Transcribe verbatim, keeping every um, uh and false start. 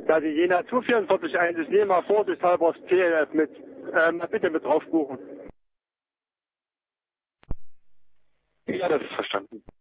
Ja, die Jena zwei vierundvierzig eins, ich nehme mal vorsichtshalber das T L F mit. Ähm, bitte mit drauf buchen. Ja, das ist verstanden.